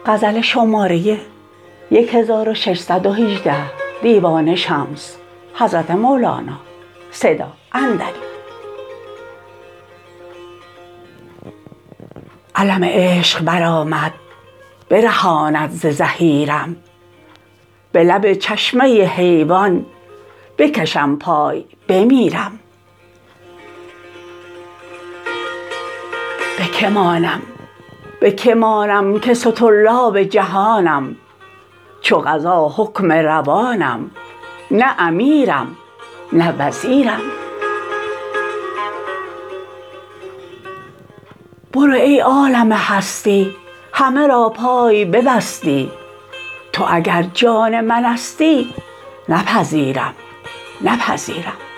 علم عشق برآمد برهاند ز زحیرم، به لب چشمه حیوان بکشم پای بمیرم. به که مانم به که مانم که سطرلاب جهانم، چو قضا حکم روانم، نه امیرم نه وزیرم. برو ای عالم هستی همه را پای ببستی، تو اگر جان منستی نپذیرم نپذیرم.